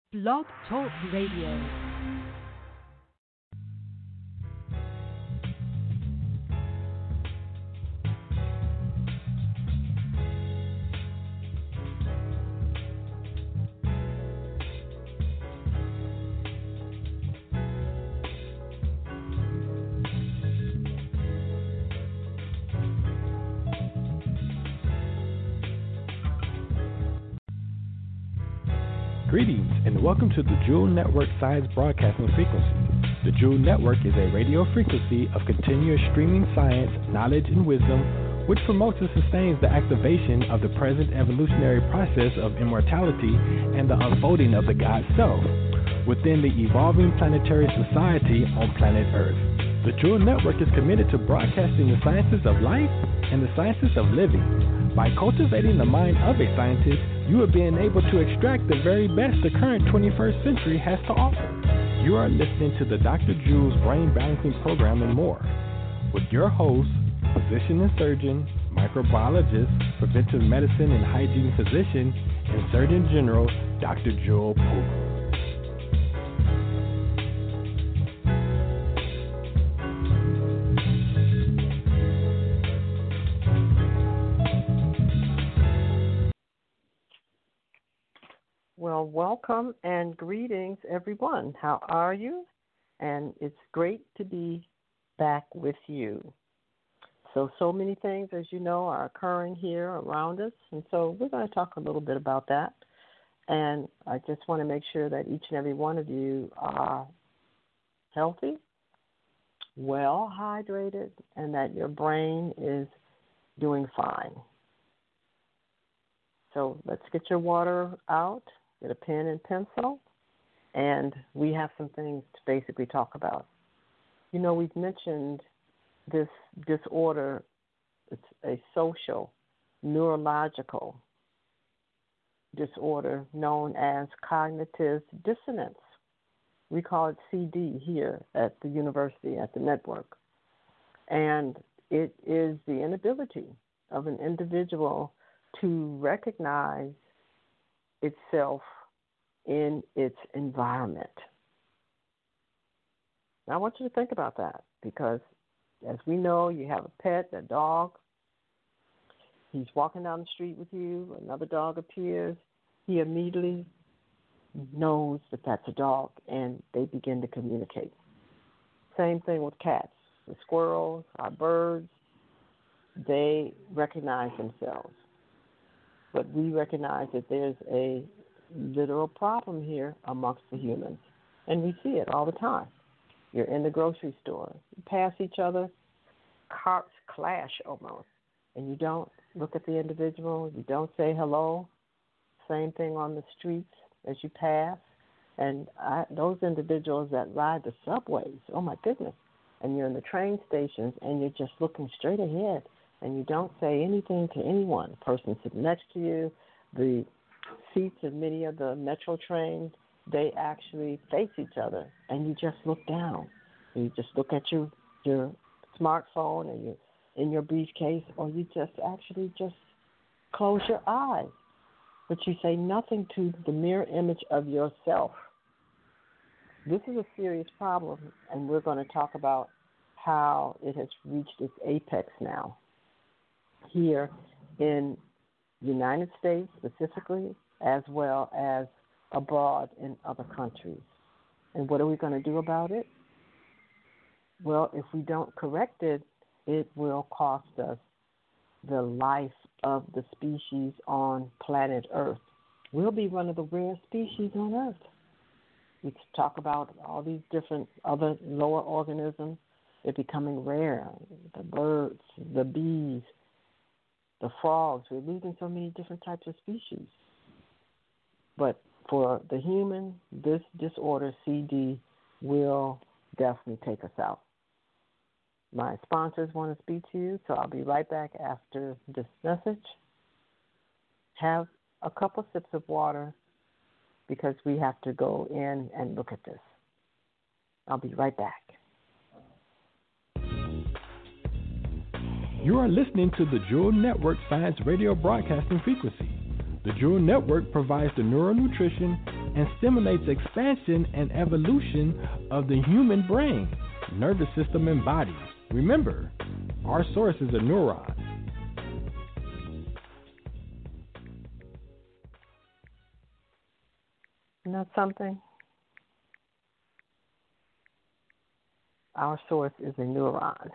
Blog Talk Radio. Greetings and welcome to the Jewel Network Science Broadcasting Frequency. The Jewel Network is a radio frequency of continuous streaming science, knowledge, and wisdom, which promotes and sustains the activation of the present evolutionary process of immortality and the unfolding of the God Self within the evolving planetary society on planet Earth. The Jewel Network is committed to broadcasting the sciences of life and the sciences of living. By cultivating the mind of a scientist, you are being able to extract the very best the current 21st century has to offer. You are listening to the Dr. Jewel's Brain Balancing Program and more, with your host, physician and surgeon, microbiologist, preventive medicine and hygiene physician, and Surgeon General, Dr. Jewel Poole. Well, welcome and greetings, everyone. How are you? And it's great to be back with you. So many things, as you know, are occurring here around us, and so we're going to talk a little bit about that. And I just want to make sure that each and every one of you are healthy, well hydrated, and that your brain is doing fine. So let's get your water out. Get a pen and pencil, and we have some things to basically talk about. You know, we've mentioned this disorder. It's a social, neurological disorder known as cognitive dissonance. We call it CD here at the university, at the network. And it is the inability of an individual to recognize itself in its environment. Now, I want you to think about that because, as we know, you have a pet, a dog. He's walking down the street with you. Another dog appears. He immediately knows that that's a dog, and they begin to communicate. Same thing with cats. The squirrels, our birds, they recognize themselves. But we recognize that there's a literal problem here amongst the humans, and we see it all the time. You're in the grocery store. You pass each other, carts clash almost, and you don't look at the individual. You don't say hello. Same thing on the streets as you pass. And those individuals that ride the subways, oh, my goodness, and you're in the train stations, and you're just looking straight ahead, and you don't say anything to anyone. The person sitting next to you, the seats in many of the metro trains, they actually face each other, and you just look down. You just look at your smartphone, and you're in your briefcase, or you just actually just close your eyes. But you say nothing to the mirror image of yourself. This is a serious problem, and we're going to talk about how it has reached its apex now here in the United States specifically, as well as abroad in other countries. And what are we going to do about it? Well, if we don't correct it, it will cost us the life of the species on planet Earth. We'll be one of the rare species on Earth. We talk about all these different other lower organisms. They're becoming rare. The birds, the bees, the frogs. We're losing so many different types of species. But for the human, this disorder, CD, will definitely take us out. My sponsors want to speak to you, so I'll be right back after this message. Have a couple sips of water because we have to go in and look at this. I'll be right back. You are listening to the Jewel Network Science Radio Broadcasting Frequency. The Jewel Network provides the neural nutrition, and stimulates expansion and evolution of the human brain, nervous system, and body. Remember, our source is a neuron. Isn't that something? Our source is a neuron.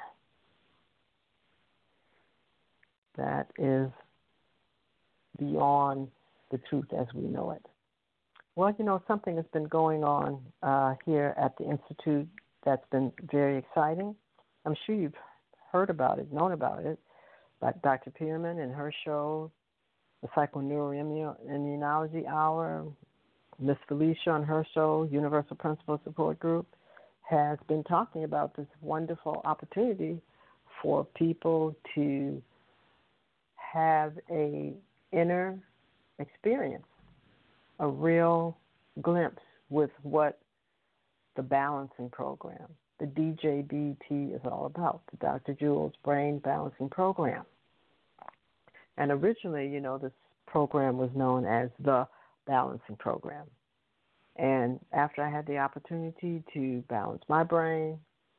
That is beyond the truth as we know it. Well, something has been going on here at the Institute that's been very exciting. I'm sure you've heard about it, known about it, but Dr. Pearman and her show, the Psychoneuroimmunology Hour, Miss Felicia on her show, Universal Principle Support Group, has been talking about this wonderful opportunity for people to have a inner experience, a real glimpse with what the balancing program, the DJBT, is all about, the Dr. Jules Brain Balancing Program. And originally, this program was known as the Balancing Program. And after I had the opportunity to balance my brain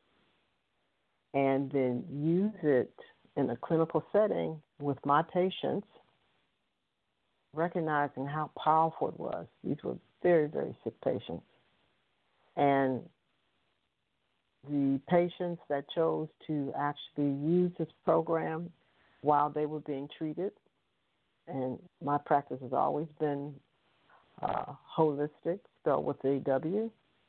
and then use it in a clinical setting with my patients, recognizing how powerful it was. These were very, very sick patients. And the patients that chose to actually use this program while they were being treated, and my practice has always been holistic, spelled with a W,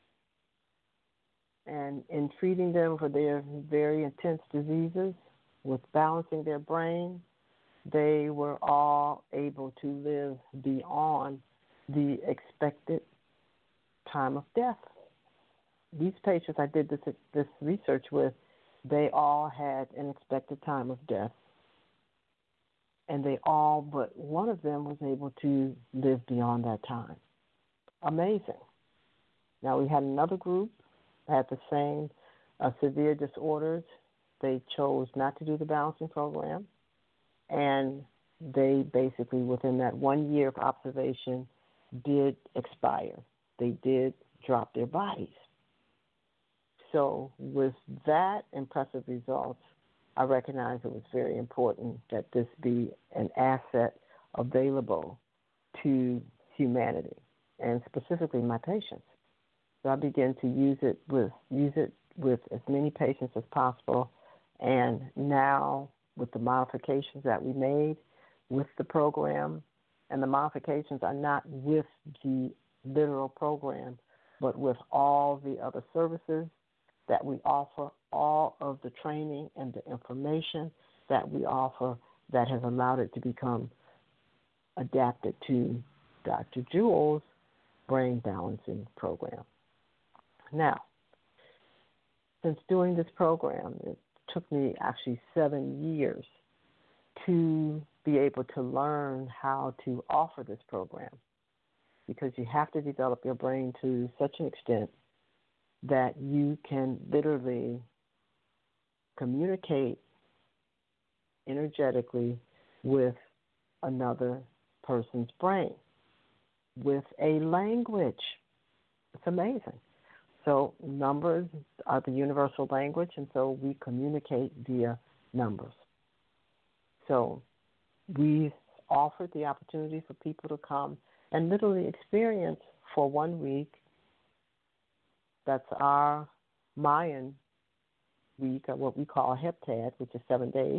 and in treating them for their very intense diseases, with balancing their brain, they were all able to live beyond the expected time of death. These patients I did this research with, they all had an expected time of death. And they all but one of them was able to live beyond that time. Amazing. Now we had another group that had the same severe disorders. They chose not to do the balancing program, and they basically, within that 1 year of observation, did expire. They did drop their bodies. So with that impressive results, I recognize it was very important that this be an asset available to humanity, and specifically my patients. So I began to use it with as many patients as possible. And now, with the modifications that we made with the program, and the modifications are not with the literal program, but with all the other services that we offer, all of the training and the information that we offer that has allowed it to become adapted to Dr. Jules' Brain Balancing Program. Now, since doing this program, it took me actually 7 years to be able to learn how to offer this program, because you have to develop your brain to such an extent that you can literally communicate energetically with another person's brain, with a language. It's amazing. So numbers are the universal language, and so we communicate via numbers. So we offered the opportunity for people to come and literally experience for 1 week. That's our Mayan week, or what we call Heptad, which is 7 days,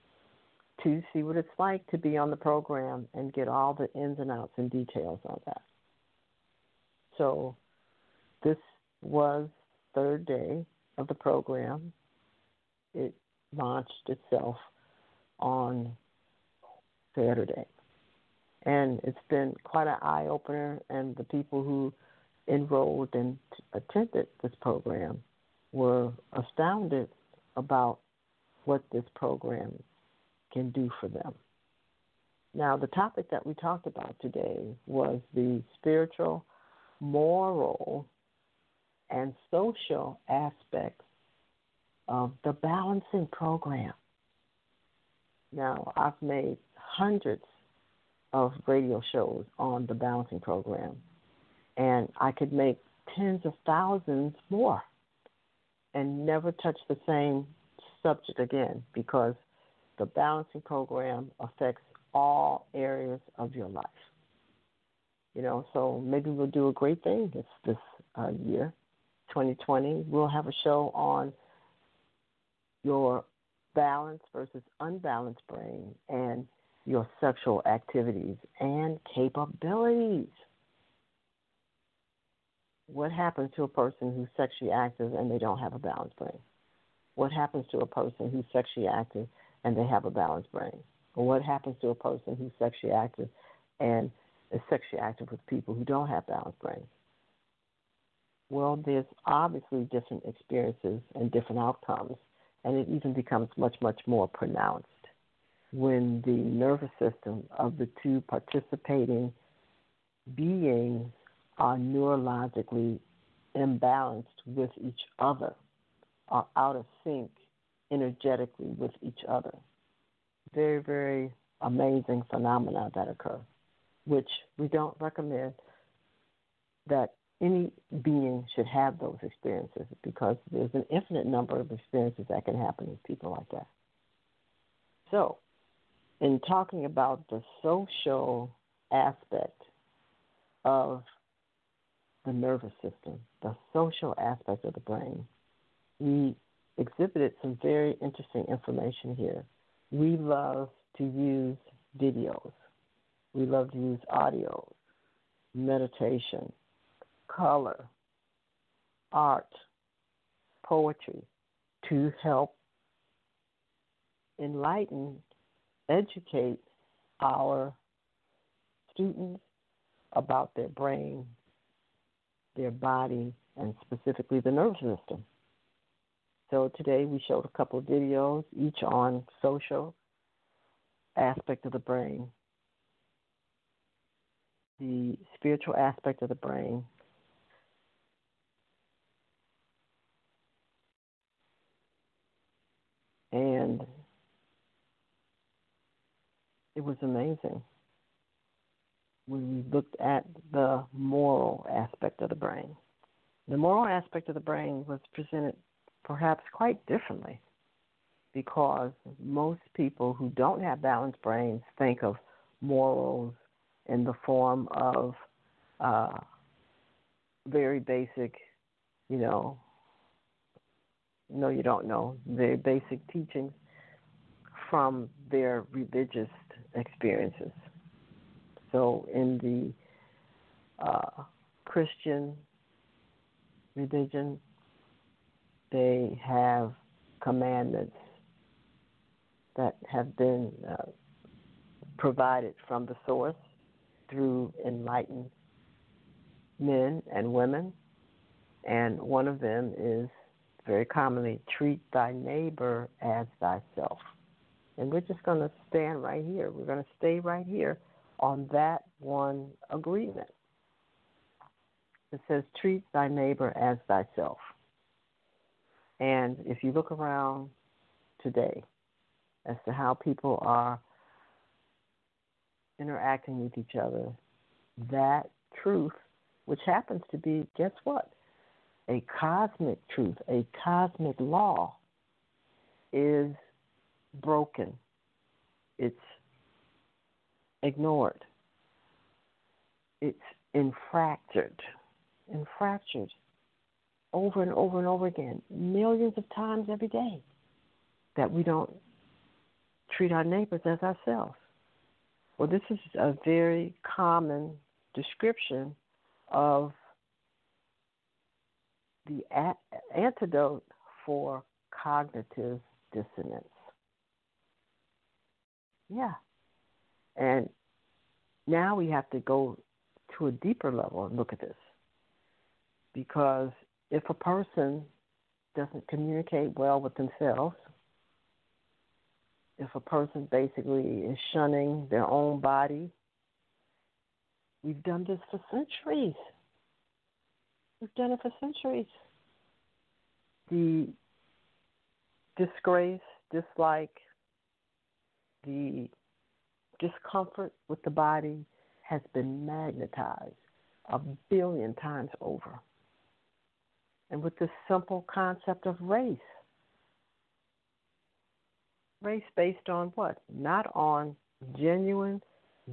to see what it's like to be on the program and get all the ins and outs and details on that. So this was third day of the program. It launched itself on Saturday. And it's been quite an eye-opener, and the people who enrolled and attended this program were astounded about what this program can do for them. Now, the topic that we talked about today was the spiritual, moral, and social aspects of the balancing program. Now, I've made hundreds of radio shows on the balancing program, and I could make tens of thousands more and never touch the same subject again, because the balancing program affects all areas of your life. So maybe we'll do a great thing this year, 2020. We'll have a show on your balanced versus unbalanced brain and your sexual activities and capabilities. What happens to a person who's sexually active and they don't have a balanced brain? What happens to a person who's sexually active and they have a balanced brain? Or what happens to a person who's sexually active and is sexually active with people who don't have balanced brains? Well, there's obviously different experiences and different outcomes, and it even becomes much, much more pronounced when the nervous system of the two participating beings are neurologically imbalanced with each other, are out of sync energetically with each other. Very, very amazing phenomena that occur, which we don't recommend that any being should have those experiences, because there's an infinite number of experiences that can happen with people like that. So, in talking about the social aspect of the nervous system, the social aspect of the brain, we exhibited some very interesting information here. We love to use videos. We love to use audios, meditation, color, art, poetry to help enlighten, educate our students about their brain, their body, and specifically the nervous system. So today we showed a couple of videos, each on social aspect of the brain, the spiritual aspect of the brain, and it was amazing when we looked at the moral aspect of the brain. The moral aspect of the brain was presented perhaps quite differently, because most people who don't have balanced brains think of morals in the form of very basic, no, you don't know, very basic teachings from their religious experiences. So in the Christian religion, they have commandments that have been provided from the source through enlightened men and women, and one of them is very commonly, treat thy neighbor as thyself. And we're just going to stand right here. We're going to stay right here on that one agreement. It says, treat thy neighbor as thyself. And if you look around today as to how people are interacting with each other, that truth, which happens to be, guess what? A cosmic truth, a cosmic law, is broken. It's ignored. It's infractured over and over and over again, millions of times every day, that we don't treat our neighbors as ourselves. Well, this is a very common description of the antidote for cognitive dissonance. Yeah. And now we have to go to a deeper level and look at this. Because if a person doesn't communicate well with themselves, if a person basically is shunning their own body, we've done this for centuries. We've done it for centuries. The disgrace, dislike, the discomfort with the body has been magnetized. 1 billion times over. And with this simple concept of race. Race based on what? Not on genuine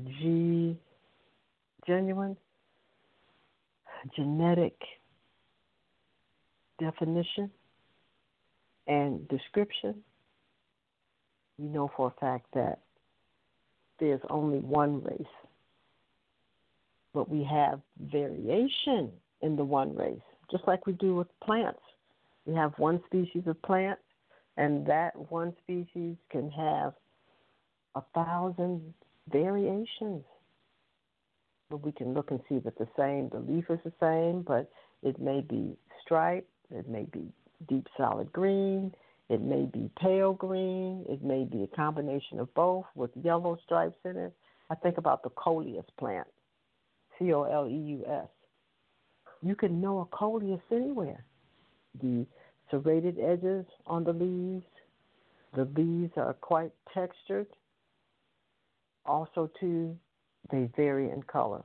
genetic definition and description. We know for a fact that there's only one race, but we have variation in the one race, just like we do with plants. We have one species of plant, and that one species can have 1,000 variations. But we can look and see that the leaf is the same, but it may be striped, it may be deep solid green, it may be pale green, it may be a combination of both with yellow stripes in it. I think about the coleus plant, Coleus. You can know a coleus anywhere. The serrated edges on the leaves are quite textured. Also, too, they vary in color.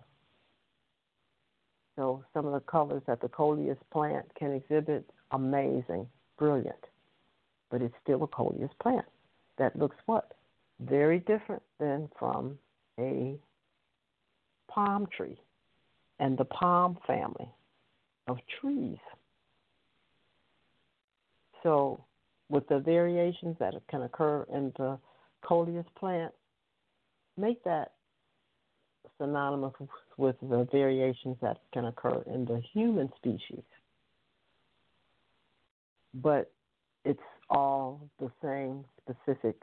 So some of the colors that the coleus plant can exhibit, amazing, brilliant. But it's still a coleus plant that looks what? Very different than from a palm tree and the palm family of trees. So with the variations that can occur in the coleus plant, make that synonymous with the variations that can occur in the human species. But it's all the same specific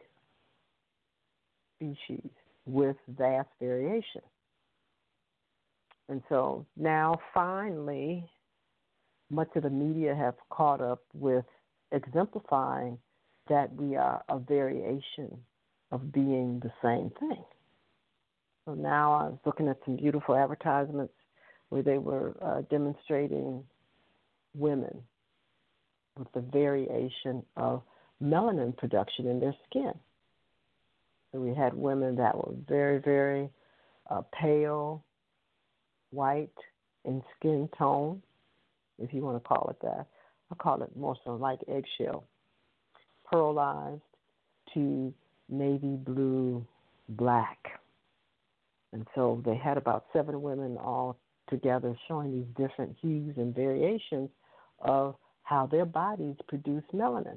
species with vast variation. And so now finally, much of the media have caught up with exemplifying that we are a variation of being the same thing. So now I was looking at some beautiful advertisements where they were demonstrating women with the variation of melanin production in their skin. So we had women that were very, very pale, white in skin tone, if you want to call it that. I call it more so like eggshell, pearlized to navy blue, black. And so they had about 7 women all together showing these different hues and variations of how their bodies produce melanin.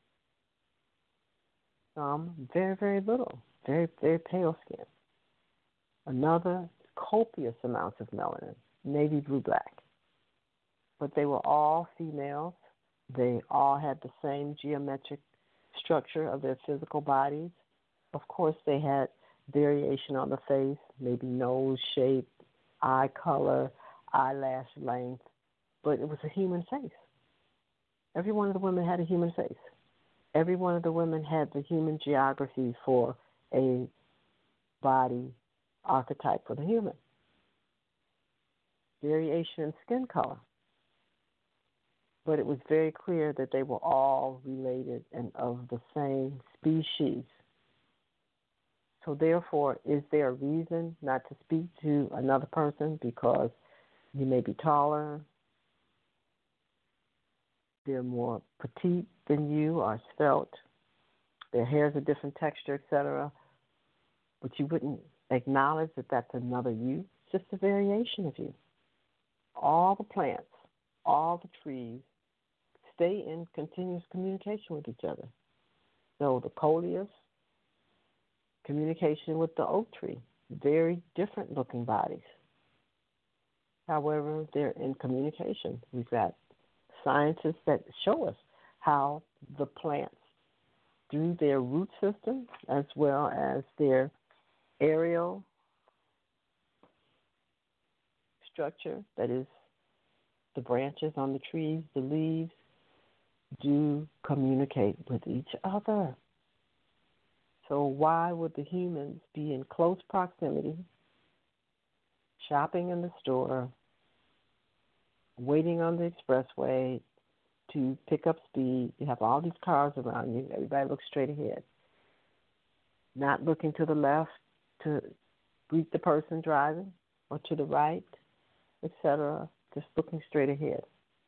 Some very, very little, very, very pale skin. Another, copious amounts of melanin, navy blue, black. But they were all females. They all had the same geometric structure of their physical bodies. Of course, they had variation on the face, maybe nose shape, eye color, eyelash length, but it was a human face. Every one of the women had a human face. Every one of the women had the human geography for a body archetype for the human. Variation in skin color. But it was very clear that they were all related and of the same species. So therefore, is there a reason not to speak to another person because you may be taller, they're more petite than you or svelte, their hair's a different texture, etc., but you wouldn't acknowledge that that's another you? It's just a variation of you. All the plants, all the trees stay in continuous communication with each other. So the coleus, communication with the oak tree, very different looking bodies. However, they're in communication. We've got scientists that show us how the plants, through their root system as well as their aerial structure, that is the branches on the trees, the leaves, do communicate with each other. So why would the humans be in close proximity, shopping in the store, waiting on the expressway to pick up speed? You have all these cars around you. Everybody looks straight ahead, not looking to the left to greet the person driving or to the right. etc., just looking straight ahead.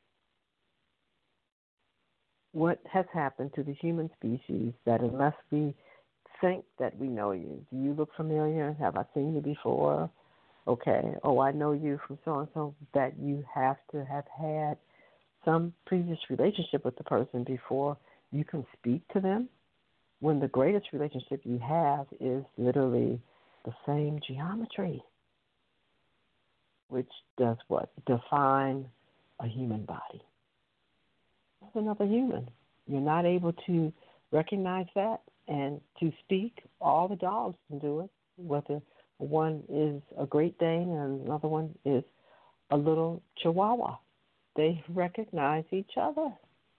What has happened to the human species that unless we think that we know you, do you look familiar? Have I seen you before? Okay, oh, I know you from so-and-so, that you have to have had some previous relationship with the person before you can speak to them, when the greatest relationship you have is literally the same geometry, which does what? Define a human body. That's another human. You're not able to recognize that and to speak. All the dogs can do it, whether one is a Great Dane and another one is a little Chihuahua. They recognize each other.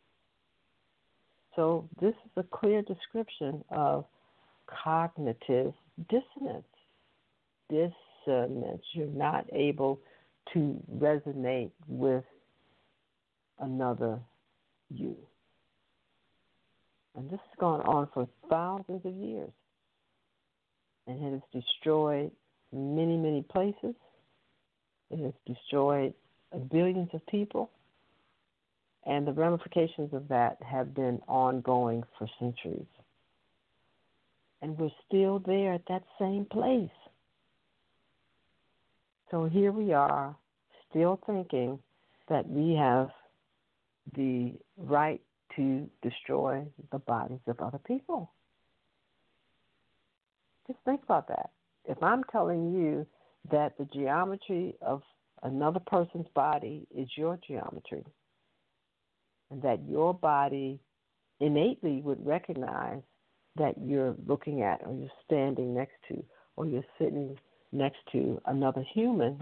So this is a clear description of cognitive dissonance. You're not able to resonate with another you. And this has gone on for thousands of years. And it has destroyed many, many places. It has destroyed billions of people. And the ramifications of that have been ongoing for centuries. And we're still there at that same place. So here we are, still thinking that we have the right to destroy the bodies of other people. Just think about that. If I'm telling you that the geometry of another person's body is your geometry, and that your body innately would recognize that you're looking at or you're standing next to or you're sitting next to another human,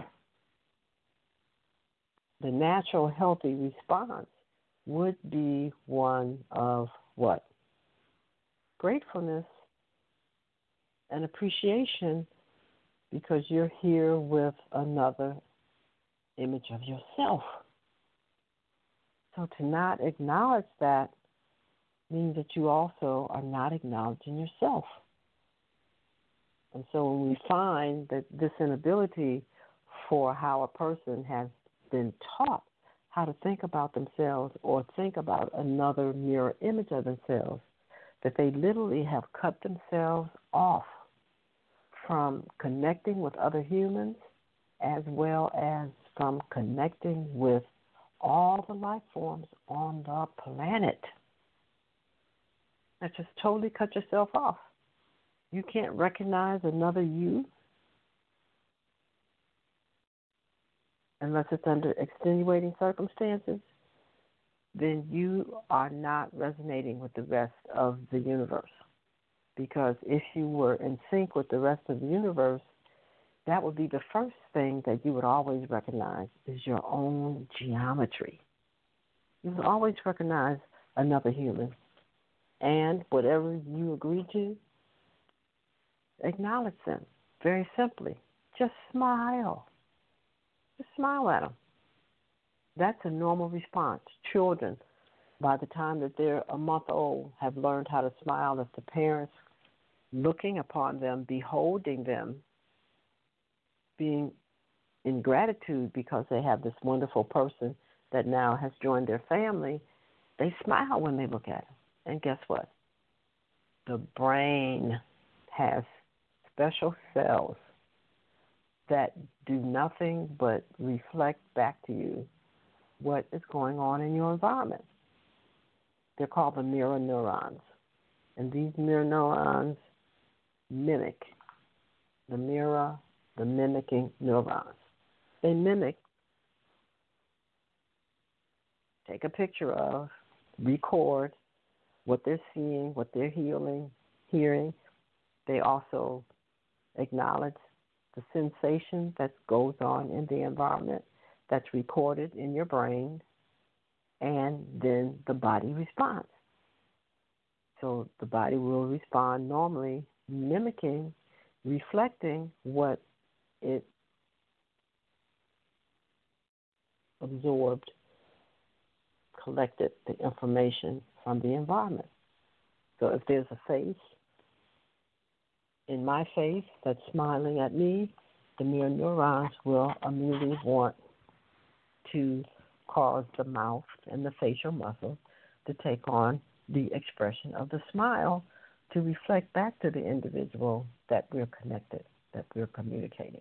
the natural healthy response would be one of what? Gratefulness and appreciation, because you're here with another image of yourself. So to not acknowledge that means that you also are not acknowledging yourself. And so when we find that this inability for how a person has been taught how to think about themselves or think about another mirror image of themselves, that they literally have cut themselves off from connecting with other humans as well as from connecting with all the life forms on the planet. That just totally cut yourself off. You can't recognize another you unless it's under extenuating circumstances. Then you are not resonating with the rest of the universe. Because if you were in sync with the rest of the universe, that would be the first thing that you would always recognize is your own geometry. You would always recognize another human. And whatever you agree to, acknowledge them very simply. Just smile. Just smile at them. That's a normal response. Children, by the time that they're a month old, have learned how to smile if the parents looking upon them, beholding them, being in gratitude because they have this wonderful person that now has joined their family, they smile when they look at them. And guess what? The brain has special cells that do nothing but reflect back to you what is going on in your environment. They're called the mirror neurons. And these mirror neurons mimic the mimicking neurons. They mimic, take a picture of, record what they're seeing, what they're hearing. They also acknowledge the sensation that goes on in the environment that's recorded in your brain, and then the body responds. So the body will respond normally, mimicking, reflecting what it absorbed, collected the information from the environment. So if there's a face in my face that's smiling at me, the mirror neurons will immediately want to cause the mouth and the facial muscles to take on the expression of the smile to reflect back to the individual that we're connected, that we're communicating.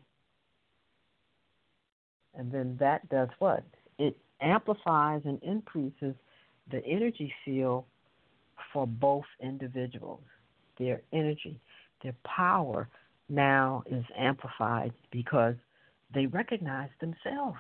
And then that does what? It amplifies and increases the energy field for both individuals. Their energy, their power now is amplified because they recognize themselves.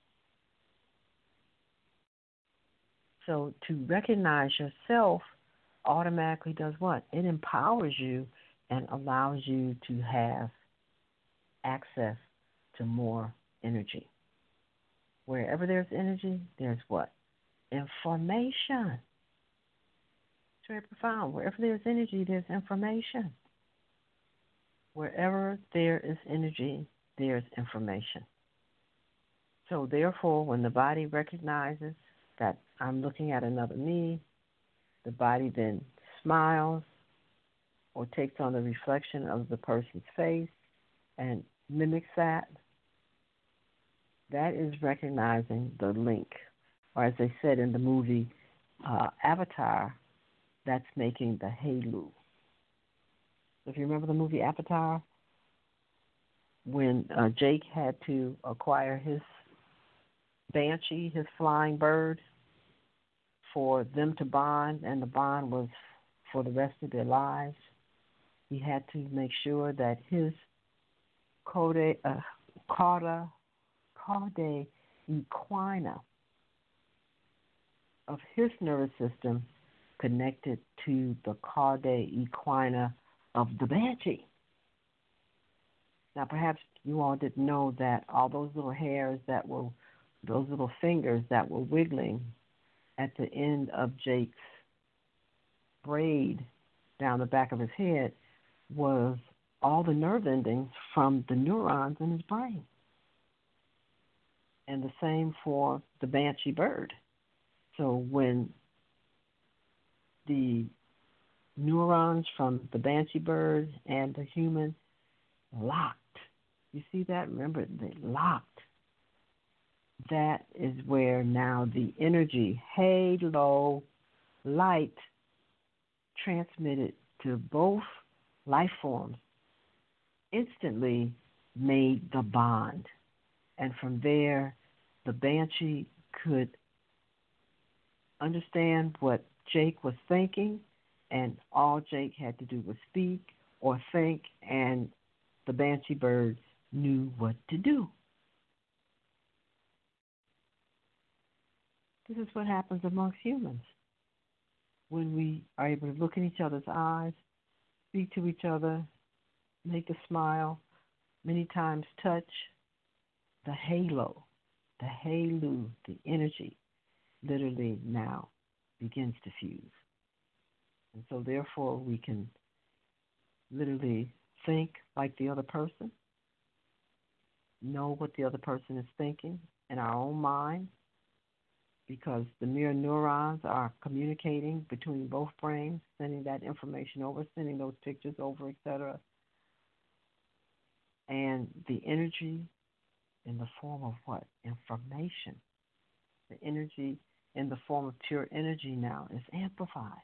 So to recognize yourself automatically does what? It empowers you and allows you to have access to more energy. Wherever there's energy, there's what? Information. It's very profound. Wherever there's energy, there's information. Wherever there is energy, there's information. So therefore, when the body recognizes that I'm looking at another me, the body then smiles or takes on the reflection of the person's face and mimics that. That is recognizing the link. Or as they said in the movie Avatar, that's making the halo. If you remember the movie Avatar, when Jake had to acquire his banshee, his flying bird, for them to bond, and the bond was for the rest of their lives, he had to make sure that his cauda equina of his nervous system connected to the cauda equina of the banshee. Now, perhaps you all didn't know that all those little hairs that were, those little fingers that were wiggling at the end of Jake's braid down the back of his head was all the nerve endings from the neurons in his brain. And the same for the banshee bird. So when the neurons from the banshee bird and the human locked, you see that? Remember, they locked. That is where now the energy, halo, light, transmitted to both life forms instantly made the bond. And from there, the banshee could understand what Jake was thinking, and all Jake had to do was speak or think, and the banshee bird knew what to do. This is what happens amongst humans when we are able to look in each other's eyes, speak to each other, make a smile, many times touch. The halo, the energy, literally now begins to fuse. And so therefore we can literally think like the other person, know what the other person is thinking in our own mind, because the mirror neurons are communicating between both brains, sending that information over, sending those pictures over, etc. And the energy in the form of what? Information. The energy in the form of pure energy now is amplified.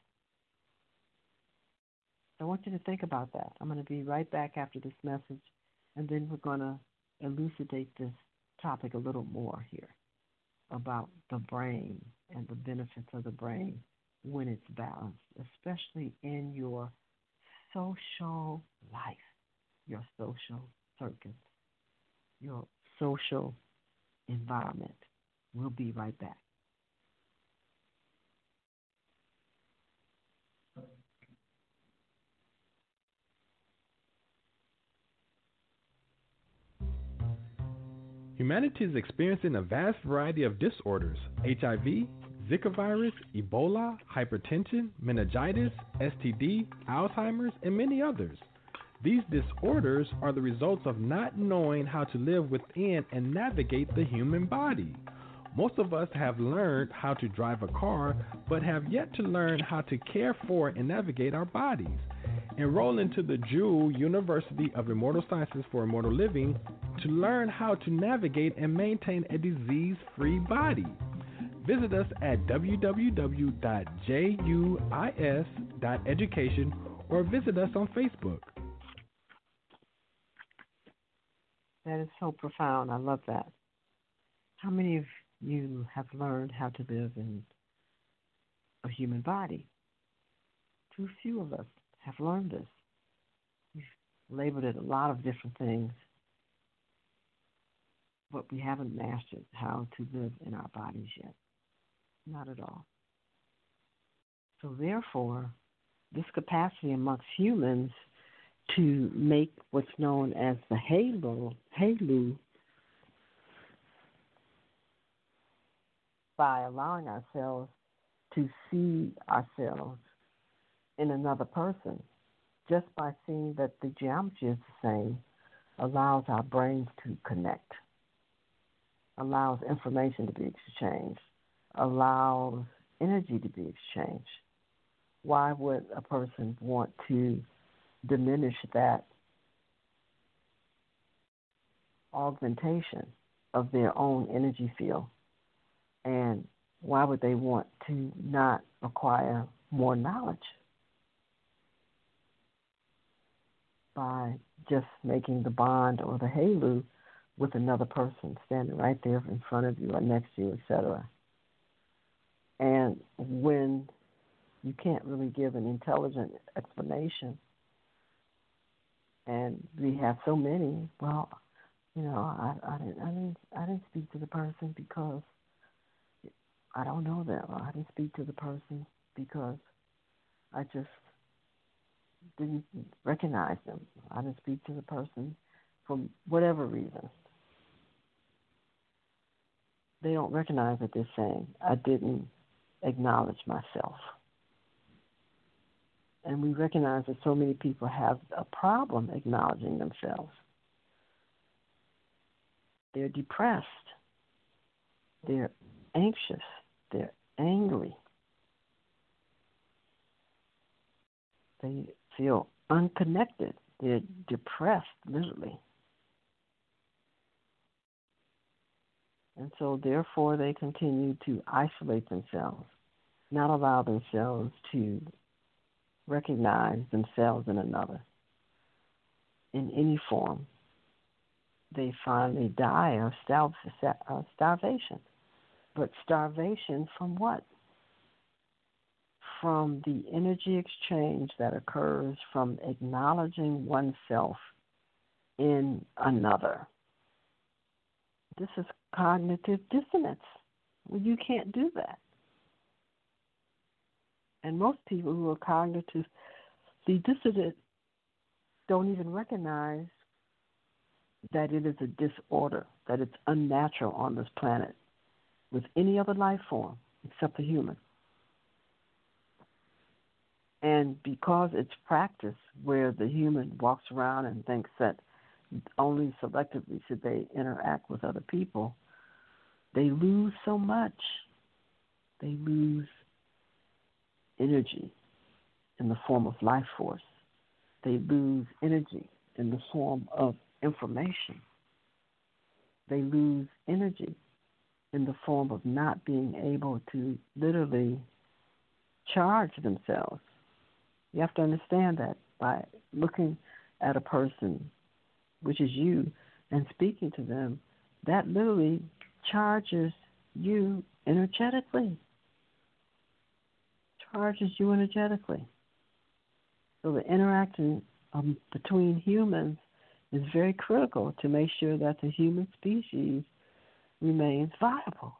So I want you to think about that. I'm going to be right back after this message, and then we're going to elucidate this topic a little more here about the brain and the benefits of the brain when it's balanced, especially in your social life, your social circuits, your social environment. We'll be right back. Humanity is experiencing a vast variety of disorders: HIV, Zika virus, Ebola, hypertension, meningitis, STD, Alzheimer's, and many others. These disorders are the results of not knowing how to live within and navigate the human body. Most of us have learned how to drive a car, but have yet to learn how to care for and navigate our bodies. Enroll into the Jewel University of Immortal Sciences for Immortal Living to learn how to navigate and maintain a disease-free body. Visit us at www.juis.education or visit us on Facebook. That is so profound. I love that. How many of you have learned how to live in a human body? Too few of us have learned this. We've labeled it a lot of different things, but we haven't mastered how to live in our bodies yet. Not at all. So therefore, this capacity amongst humans to make what's known as the halo, by allowing ourselves to see ourselves in another person, just by seeing that the geometry is the same, allows our brains to connect, allows information to be exchanged, allows energy to be exchanged. Why would a person want to diminish that augmentation of their own energy field? And why would they want to not acquire more knowledge by just making the bond or the halo with another person standing right there in front of you or next to you, etc.? And when you can't really give an intelligent explanation, and we have so many, well, I didn't speak to the person because I don't know them. I didn't speak to the person because I just didn't recognize them. I didn't speak to the person for whatever reason. They don't recognize that they're saying, I didn't acknowledge myself. And we recognize that so many people have a problem acknowledging themselves. They're depressed. They're anxious. They're angry. They feel unconnected. They're depressed, literally. And so, therefore, they continue to isolate themselves, not allow themselves to recognize themselves in another in any form. They finally die of starvation. But starvation from what? From the energy exchange that occurs from acknowledging oneself in another. This is cognitive dissonance. Well, you can't do that. And most people who are cognitively dissonant don't even recognize that it is a disorder, that it's unnatural on this planet with any other life form except the human. And because it's practice where the human walks around and thinks that only selectively should they interact with other people, they lose so much. They lose energy in the form of life force. They lose energy in the form of information. They lose energy in the form of not being able to literally charge themselves. You have to understand that by looking at a person, which is you, and speaking to them, that literally charges you energetically. Charges you energetically. So the interaction between humans is very critical to make sure that the human species remains viable.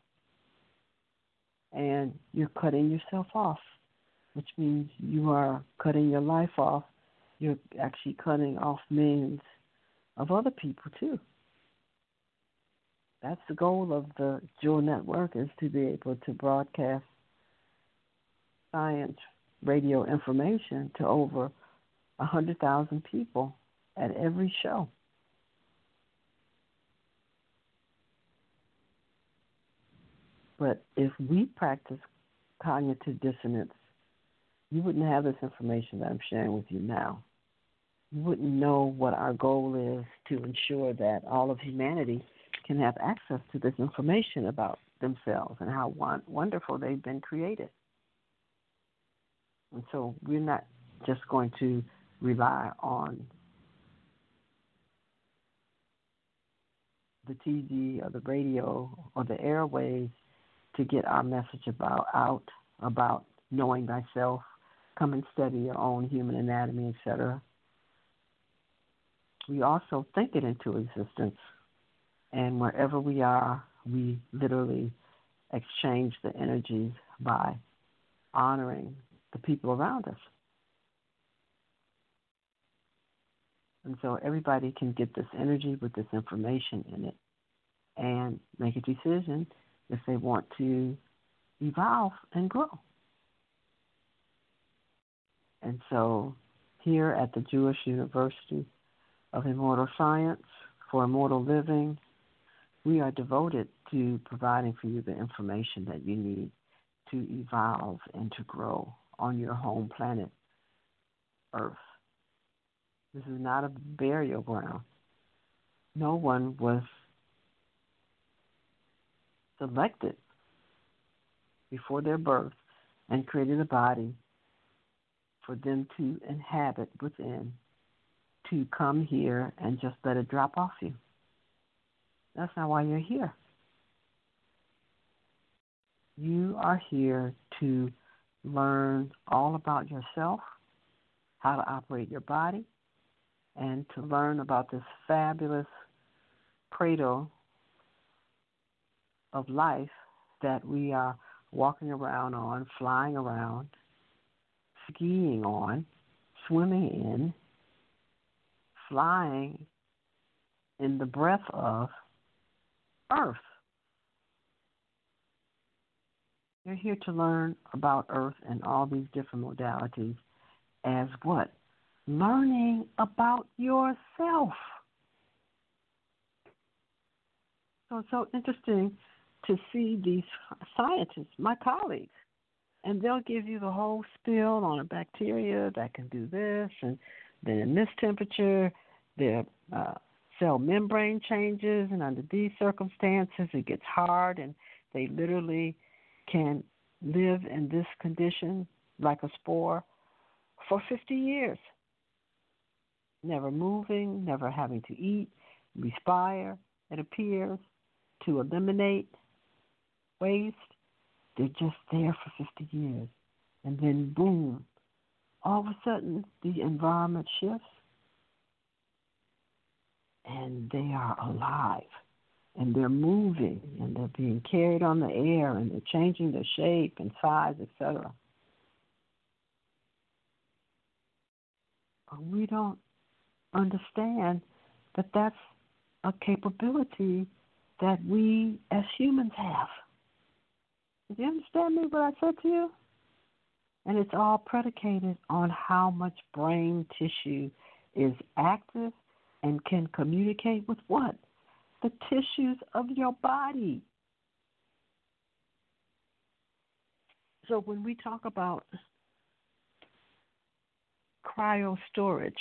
And you're cutting yourself off, which means you are cutting your life off. You're actually cutting off millions of other people too. That's the goal of the Jewel Network, is to be able to broadcast science radio information to over 100,000 people at every show. But if we practice cognitive dissonance you wouldn't have this information that I'm sharing with you now. You wouldn't know what our goal is to ensure that all of humanity can have access to this information about themselves and how wonderful they've been created. And so we're not just going to rely on the TV or the radio or the airwaves to get our message about knowing thyself, come and study your own human anatomy, etc. We also think it into existence. And wherever we are, we literally exchange the energies by honoring the people around us. And so everybody can get this energy with this information in it and make a decision if they want to evolve and grow. And so here at the Jewish University of Immortal Science for Immortal Living, we are devoted to providing for you the information that you need to evolve and to grow on your home planet, Earth. This is not a burial ground. No one was selected before their birth and created a body for them to inhabit within, to come here and just let it drop off you. That's not why you're here. You are here to learn all about yourself, how to operate your body, and to learn about this fabulous cradle of life that we are walking around on, flying around, skiing on, swimming in, flying in the breath of Earth. You're here to learn about Earth and all these different modalities as what? Learning about yourself. So it's so interesting to see these scientists, my colleagues, and they'll give you the whole spiel on a bacteria that can do this, and then in this temperature, their cell membrane changes, and under these circumstances, it gets hard, and they literally can live in this condition like a spore for 50 years. Never moving, never having to eat, respire, it appears, to eliminate waste. They're just there for 50 years. And then, boom, all of a sudden, the environment shifts, and they are alive, and they're moving, and they're being carried on the air, and they're changing their shape and size, etc. But we don't understand that that's a capability that we as humans have. Did you understand me what I said to you? And it's all predicated on how much brain tissue is active and can communicate with what? The tissues of your body. So when we talk about cryo storage,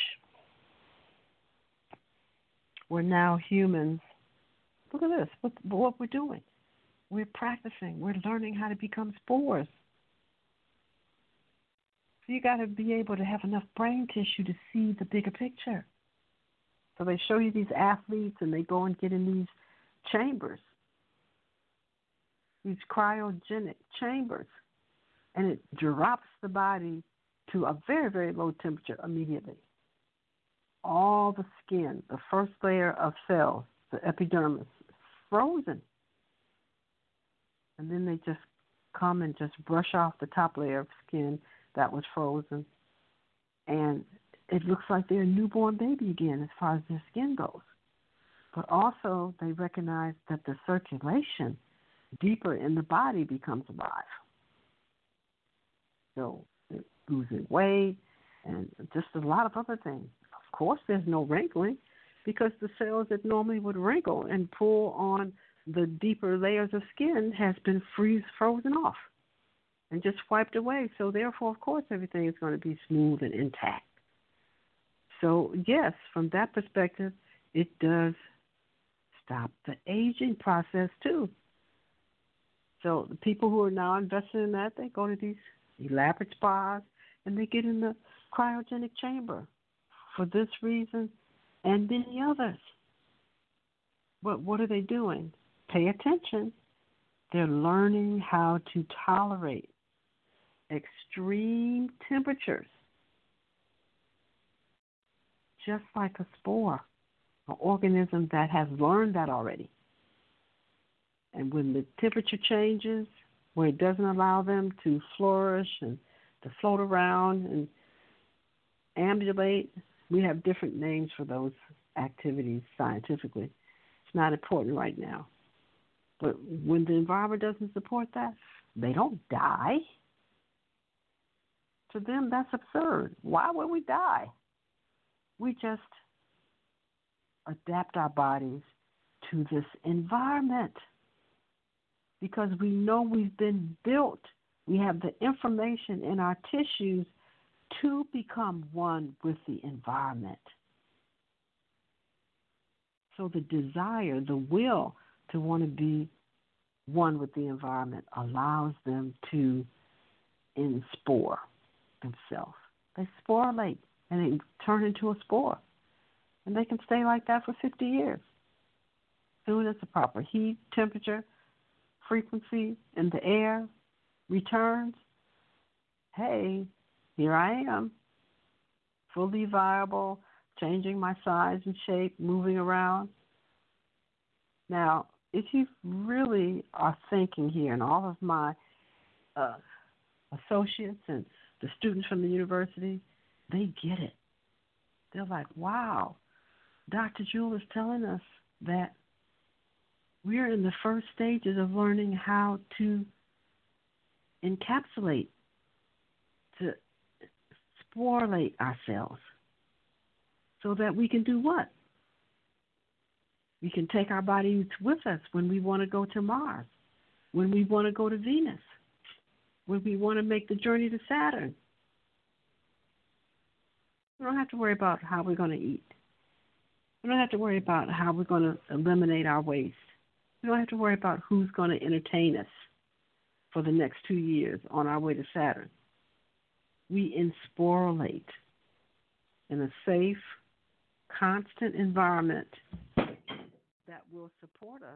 we're now humans. Look at this, what we're doing. We're practicing. We're learning how to become spores. So you got to be able to have enough brain tissue to see the bigger picture. So they show you these athletes, and they go and get in these chambers, these cryogenic chambers, and it drops the body to a very, very low temperature immediately. All the skin, the first layer of cells, the epidermis, is frozen. And then they just come and just brush off the top layer of skin that was frozen. And it looks like they're a newborn baby again as far as their skin goes. But also they recognize that the circulation deeper in the body becomes alive. So they're losing weight and just a lot of other things. Of course, there's no wrinkling because the cells that normally would wrinkle and pull on the deeper layers of skin has been frozen off. and just wiped away. So therefore, of course, everything is going to be smooth and intact. So yes, from that perspective, it does stop the aging process too. So the people who are now invested in that, they go to these elaborate spas and they get in the cryogenic chamber for this reason and many others. But what are they doing? Pay attention. They're learning how to tolerate extreme temperatures, just like a spore, an organism that has learned that already. And when the temperature changes, where it doesn't allow them to flourish and to float around and ambulate, we have different names for those activities scientifically. It's not important right now. But when the environment doesn't support that, they don't die. To them, that's absurd. Why would we die? We just adapt our bodies to this environment because we know we've been built. We have the information in our tissues to become one with the environment. So the desire, the will to want to be one with the environment allows them to enspore themselves. They sporulate and they turn into a spore. And they can stay like that for 50 years. As soon as the proper heat, temperature, frequency in the air returns, hey, here I am, fully viable, changing my size and shape, moving around. Now, if you really are thinking here, and all of my associates and the students from the university, they get it. They're like, wow, Dr. Jewell is telling us that we're in the first stages of learning how to encapsulate, to sporulate ourselves so that we can do what? We can take our bodies with us when we want to go to Mars, when we want to go to Venus, when we want to make the journey to Saturn. We don't have to worry about how we're going to eat. We don't have to worry about how we're going to eliminate our waste. We don't have to worry about who's going to entertain us for the next 2 years on our way to Saturn. We ensporulate in a safe, constant environment that will support us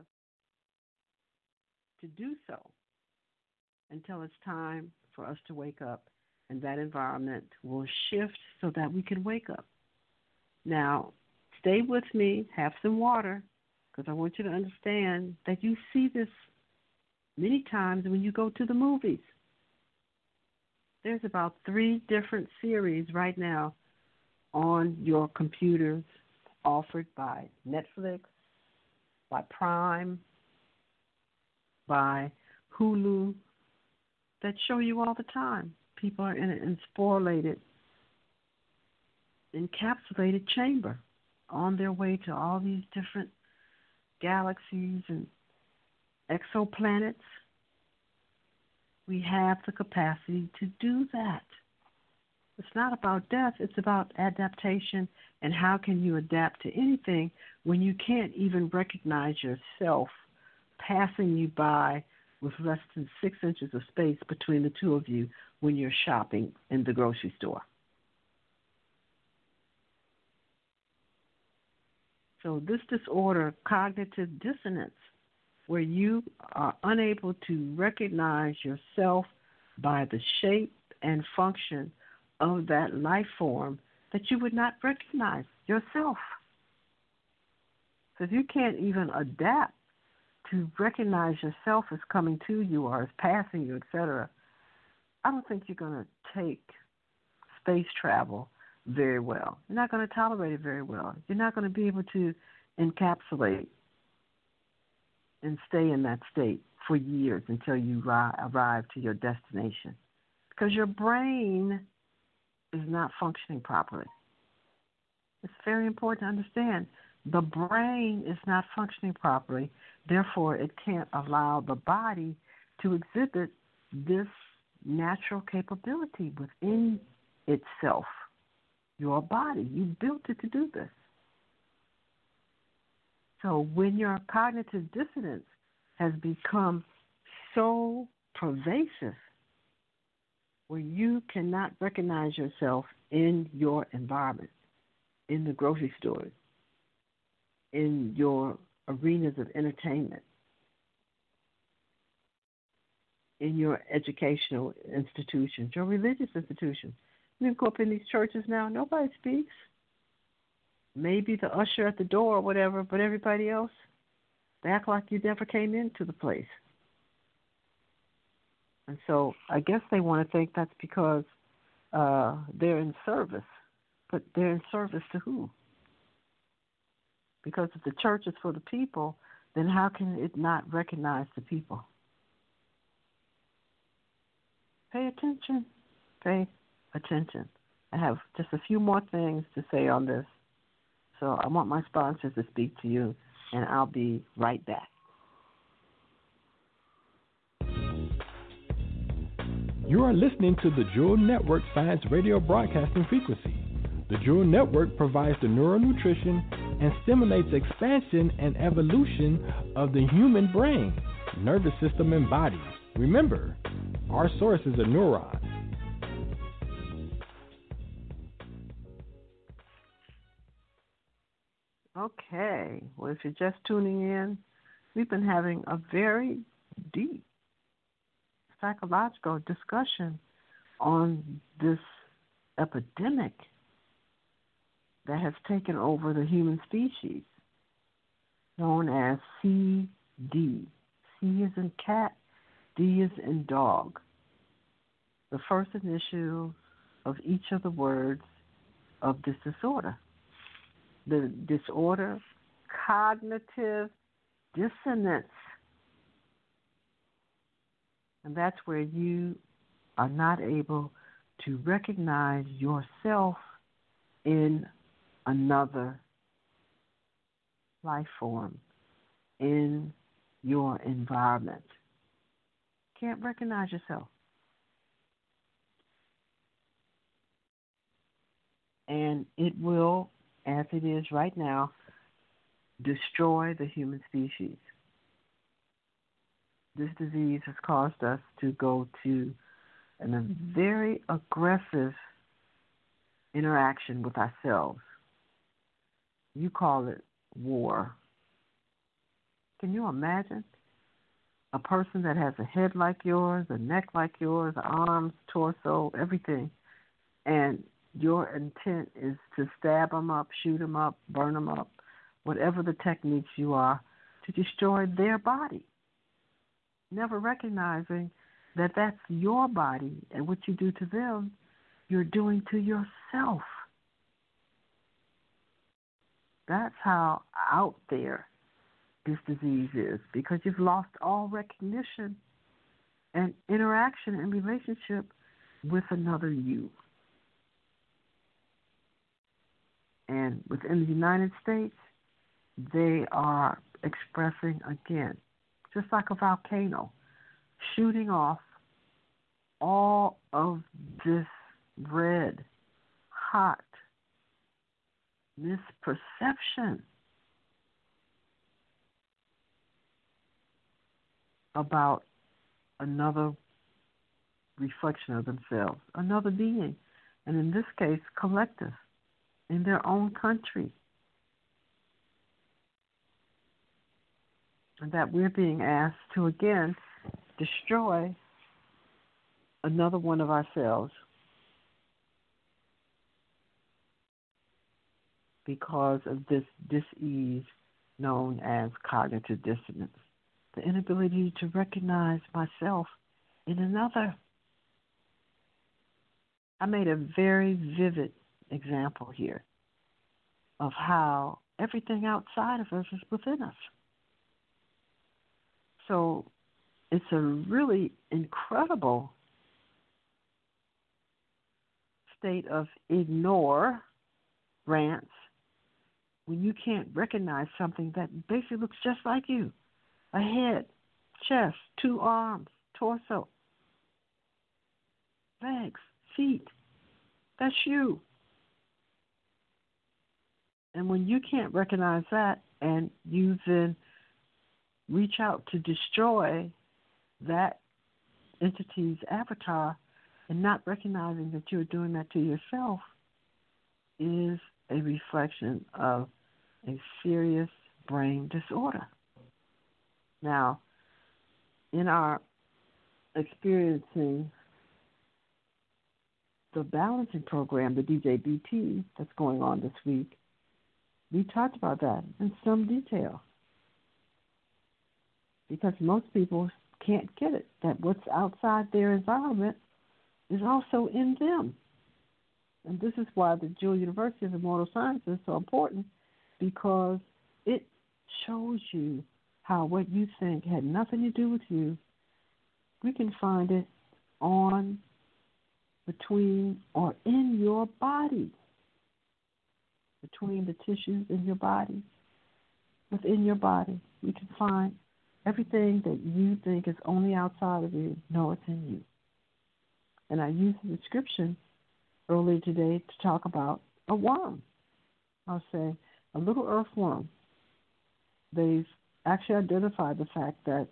to do so until it's time for us to wake up, and that environment will shift so that we can wake up. Now, stay with me, have some water, because I want you to understand that you see this many times when you go to the movies. There's about 3 different series right now on your computers offered by Netflix, by Prime, by Hulu, that show you all the time. People are in an ensporulated, encapsulated chamber on their way to all these different galaxies and exoplanets. We have the capacity to do that. It's not about death, it's about adaptation, and how can you adapt to anything when you can't even recognize yourself passing you by with less than 6 inches of space between the two of you when you're shopping in the grocery store. So this disorder, cognitive dissonance, where you are unable to recognize yourself by the shape and function of that life form, that you would not recognize yourself. So if you can't even adapt to recognize yourself as coming to you or as passing you, etc., I don't think you're going to take space travel very well. You're not going to tolerate it very well. You're not going to be able to encapsulate and stay in that state for years until you arrive to your destination, because your brain is not functioning properly. It's very important to understand the brain is not functioning properly. Therefore, it can't allow the body to exhibit this natural capability within itself, your body. You built it to do this. So when your cognitive dissonance has become so pervasive where you cannot recognize yourself in your environment, in the grocery stores, in your arenas of entertainment, in your educational institutions, your religious institutions. You go up in these churches now, nobody speaks. Maybe the usher at the door or whatever, but everybody else, they act like you never came into the place. And so I guess they want to think that's because they're in service. But they're in service to who? Because if the church is for the people, then how can it not recognize the people? Pay attention. Pay attention. I have just a few more things to say on this. So I want my sponsors to speak to you, and I'll be right back. You are listening to the Jewel Network Science Radio Broadcasting Frequency. The Jewel Network provides the neural nutrition and stimulates expansion and evolution of the human brain, nervous system, and body. Remember, our source is a neuron. Okay, well, if you're just tuning in, we've been having a very deep psychological discussion on this epidemic that has taken over the human species, known as CD. C is in cat, D is in dog. The first initial of each of the words of this disorder. The disorder, cognitive dissonance. And that's where you are not able to recognize yourself in another life form, in your environment. Can't recognize yourself. And it will, as it is right now, destroy the human species. This disease has caused us to go to a very aggressive interaction with ourselves. You call it war. Can you imagine a person that has a head like yours, a neck like yours, arms, torso, everything, and your intent is to stab them up, shoot them up, burn them up, whatever the techniques you are, to destroy their body, never recognizing that that's your body, and what you do to them, you're doing to yourself. That's how out there this disease is, because you've lost all recognition and interaction and relationship with another you. And within the United States, they are expressing again, just like a volcano, shooting off all of this red, hot misperception about another reflection of themselves, another being, and in this case, collective, in their own country. And that we're being asked to, again, destroy another one of ourselves because of this dis-ease known as cognitive dissonance, the inability to recognize myself in another. I made a very vivid example here of how everything outside of us is within us. So it's a really incredible state of ignorance when you can't recognize something that basically looks just like you. A head, chest, two arms, torso. legs, feet. That's you. And when you can't recognize that and you then reach out to destroy that entity's avatar and not recognizing that you're doing that to yourself is a reflection of a serious brain disorder. Now, in our experiencing the balancing program, the DJBT, that's going on this week, we talked about that in some detail because most people can't get it, that what's outside their environment is also in them. And this is why the Jewel University of Immortal Science is so important, because it shows you how what you think had nothing to do with you, we can find it on, between, or in your body, between the tissues in your body, within your body. We can find everything that you think is only outside of you. No, it's in you. And I used the description earlier today to talk about a worm. I'll say a little earthworm. They've actually identified the fact that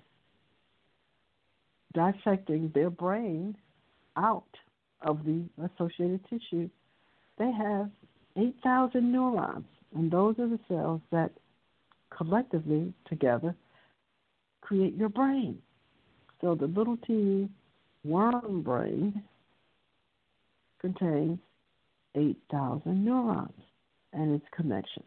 dissecting their brain out of the associated tissue, they have 8,000 neurons, and those are the cells that collectively together create your brain. So the little teeny worm brain contains 8,000 neurons and its connection.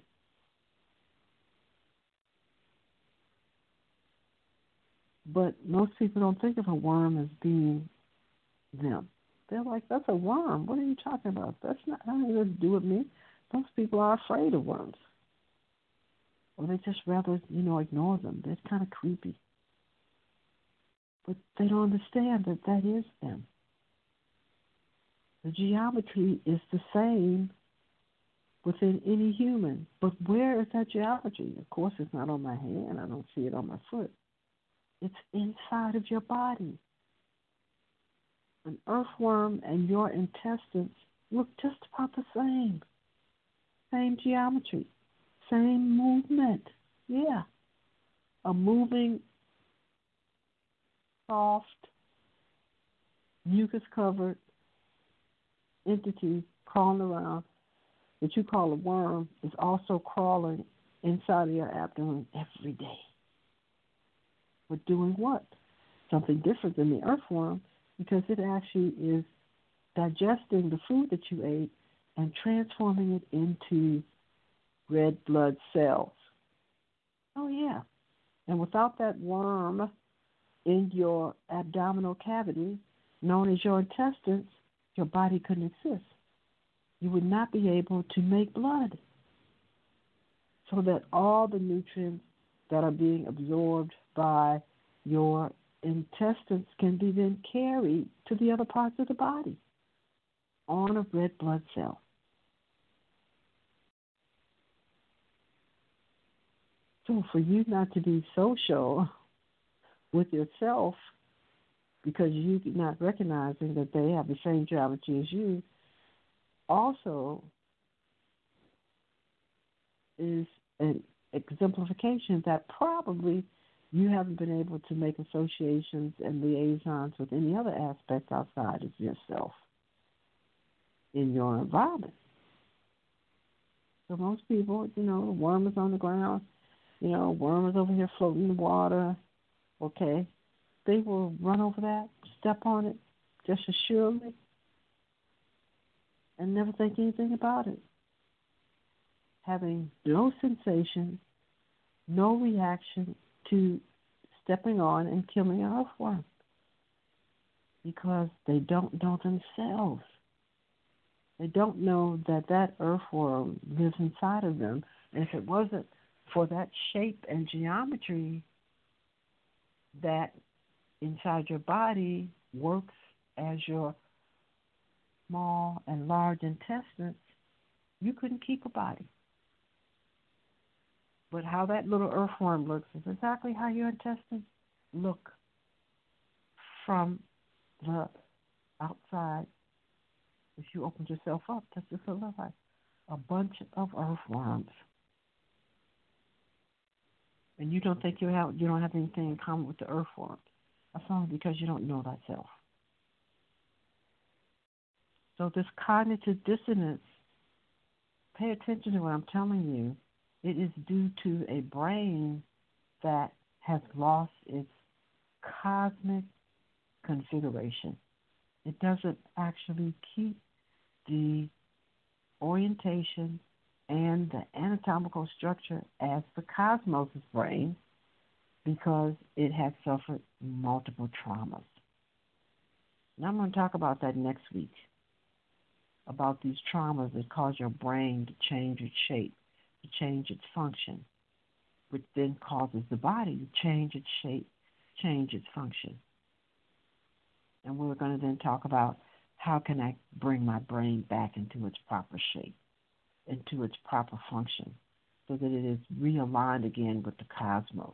But most people don't think of a worm as being them. They're like, that's a worm. What are you talking about? That's not nothing to do with me. Most people are afraid of worms. Or they just rather, ignore them. They're kind of creepy. But they don't understand that that is them. The geometry is the same within any human. But where is that geometry? Of course, it's not on my hand. I don't see it on my foot. It's inside of your body. An earthworm and your intestines look just about the same. Same geometry. Same movement. Yeah. A moving, soft, mucus-covered entity crawling around that you call a worm is also crawling inside of your abdomen every day. But doing what? Something different than the earthworm, because it actually is digesting the food that you ate and transforming it into red blood cells. Oh, yeah. And without that worm in your abdominal cavity, known as your intestines, your body couldn't exist. You would not be able to make blood. So that all the nutrients that are being absorbed by your intestines can be then carried to the other parts of the body on a red blood cell. So for you not to be social with yourself because you're not recognizing that they have the same geometry as you also is an exemplification that probably you haven't been able to make associations and liaisons with any other aspect outside of yourself in your environment. So most people, the worm is on the ground, worm is over here floating in the water, okay? They will run over that, step on it just as surely, and never think anything about it. Having no sensation, no reaction to stepping on and killing an earthworm because they don't know themselves. They don't know that that earthworm lives inside of them. And if it wasn't for that shape and geometry that inside your body works as your small and large intestines, you couldn't keep a body. But how that little earthworm looks is exactly how your intestines look from the outside, if you opened yourself up, that's just a look like a bunch of earthworms. And you don't think you don't have anything in common with the earthworms. That's only because you don't know thyself. So this cognitive dissonance, pay attention to what I'm telling you. It is due to a brain that has lost its cosmic configuration. It doesn't actually keep the orientation and the anatomical structure as the cosmos' brain because it has suffered multiple traumas. Now I'm going to talk about that next week, about these traumas that cause your brain to change its shape, to change its function, which then causes the body to change its shape, change its function. And we're going to then talk about how can I bring my brain back into its proper shape, into its proper function, so that it is realigned again with the cosmos.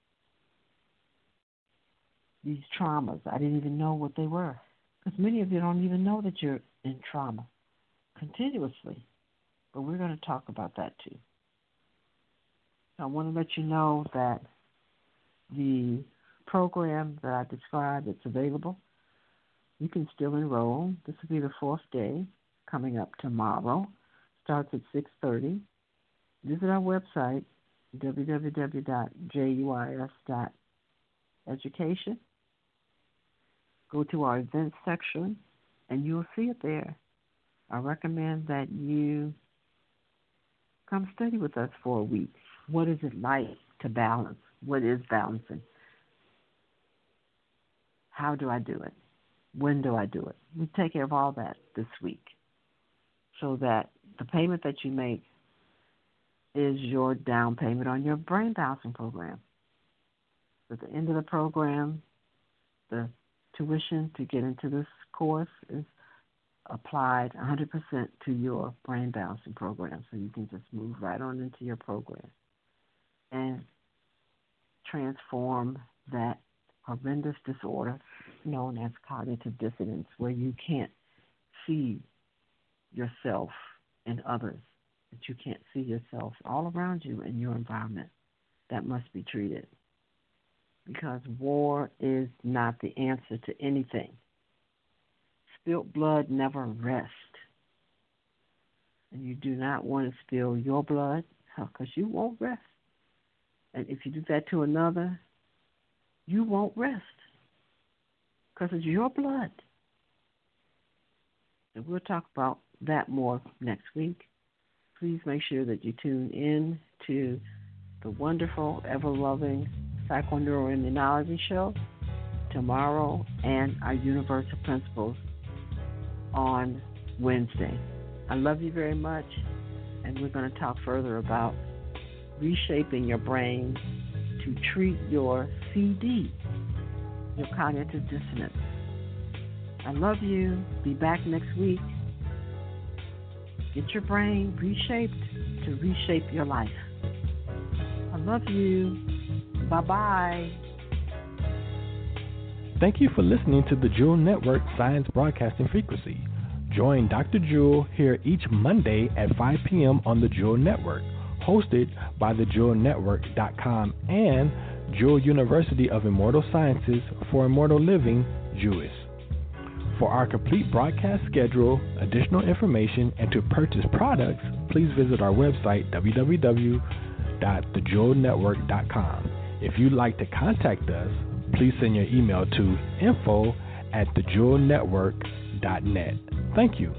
These traumas, I didn't even know what they were, because many of you don't even know that you're in trauma continuously. But we're going to talk about that too. I want to let you know that the program that I described, it's available. You can still enroll. This will be the 4th day coming up tomorrow. Starts at 6:30. Visit our website, www.juis.education. Go to our events section, and you'll see it there. I recommend that you come study with us for a week. What is it like to balance? What is balancing? How do I do it? When do I do it? We take care of all that this week so that the payment that you make is your down payment on your brain balancing program. At the end of the program, the tuition to get into this course is applied 100% to your brain balancing program, so you can just move right on into your program and transform that horrendous disorder known as cognitive dissonance, where you can't see yourself and others, that you can't see yourself all around you in your environment. That must be treated, because war is not the answer to anything. Spilt blood never rests. And you do not want to spill your blood, because you won't rest. And if you do that to another, you won't rest, because it's your blood. And we'll talk about that more next week. Please make sure that you tune in to the wonderful, ever-loving Psychoneuroimmunology Show tomorrow and our Universal Principles on Wednesday. I love you very much, and we're going to talk further about reshaping your brain to treat your CD, your cognitive dissonance. I love you. Be back next week. Get your brain reshaped to reshape your life. I love you. Bye-bye. Thank you for listening to the Jewel Network Science Broadcasting Frequency. Join Dr. Jewel here each Monday at 5 p.m. on the Jewel Network, hosted by thejewelnetwork.com and Jewel University of Immortal Sciences for Immortal Living, JUIS. For our complete broadcast schedule, additional information, and to purchase products, please visit our website, www.thejewelnetwork.com. If you'd like to contact us, please send your email to info@thejewelnetwork.net. Thank you.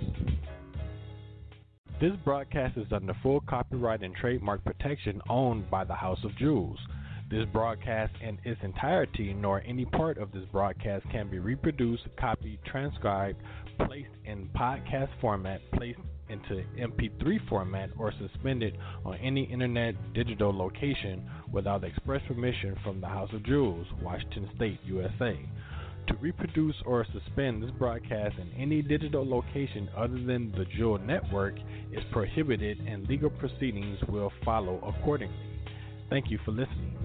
This broadcast is under full copyright and trademark protection owned by the House of Jewels. This broadcast in its entirety, nor any part of this broadcast, can be reproduced, copied, transcribed, placed in podcast format, placed into MP3 format, or suspended on any internet digital location without express permission from the House of Jewels, Washington State, USA. To reproduce or suspend this broadcast in any digital location other than the Jewel Network is prohibited, and legal proceedings will follow accordingly. Thank you for listening.